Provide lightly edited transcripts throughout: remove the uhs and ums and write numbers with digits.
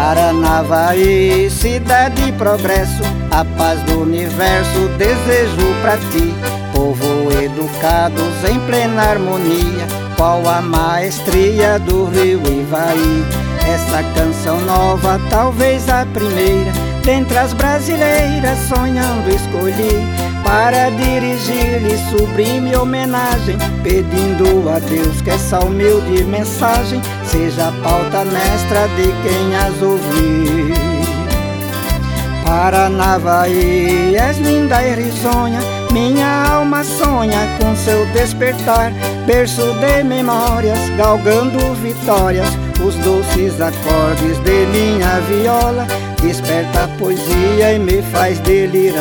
Paranavaí, cidade de progresso, a paz do universo desejo pra ti. Povo educados em plena harmonia, qual a maestria do rio Ivaí. Essa canção nova, talvez a primeira dentre as brasileiras, sonhando escolhi para dirigir-lhe sublime homenagem, pedindo a Deus que essa humilde mensagem seja a pauta mestra de quem as ouvir. Paranavaí, és linda e risonha, minha alma sonha com seu despertar, berço de memórias, galgando vitórias, os doces acordes de minha viola, desperta a poesia e me faz delirar.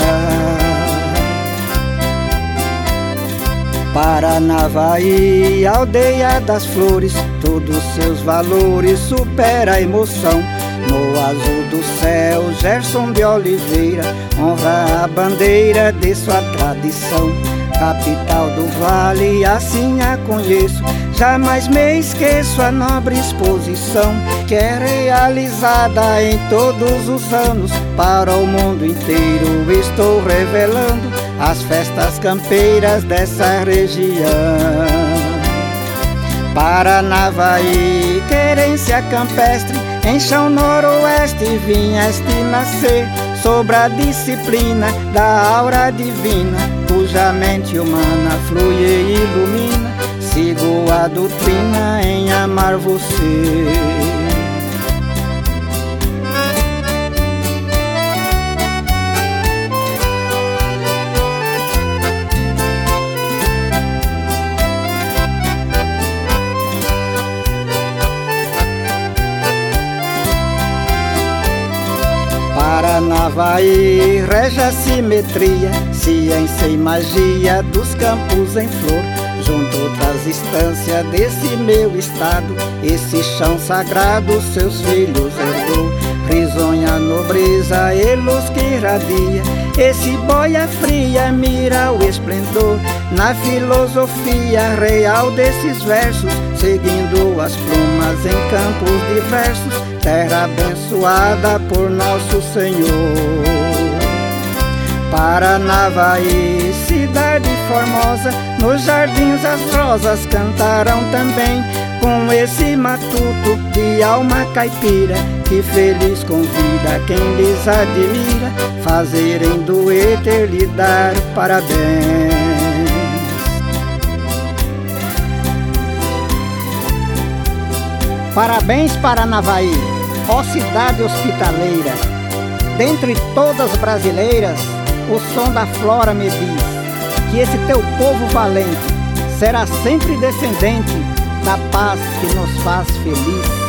Paranavaí, aldeia das flores, todos seus valores supera a emoção. No azul do céu, Gerson de Oliveira honra a bandeira de sua tradição. Capital do vale, assim a conheço, jamais me esqueço a nobre exposição que é realizada em todos os anos. Para o mundo inteiro estou revelando as festas campeiras dessa região. Paranavaí, querência campestre, em chão noroeste vieste nascer, sobre a disciplina da aura divina, cuja mente humana flui e ilumina. Sigo a doutrina em amar você. Paranavaí, rege a simetria, ciência e magia dos campos em flor. Junto outras instâncias desse meu estado, esse chão sagrado seus filhos herdou. Risonha nobreza e luz que irradia, esse boia fria mira o esplendor. Na filosofia real desses versos, seguindo as plumas em campos diversos, terra abençoada por nosso Senhor. Paranavaí, cidade formosa, nos jardins as rosas cantarão também, com esse matuto de alma caipira, que feliz convida quem lhes admira, fazerem dueto e lhe dar parabéns. Parabéns, Paranavaí, ó cidade hospitaleira, dentre todas brasileiras, o som da flora me diz que esse teu povo valente será sempre descendente da paz que nos faz feliz.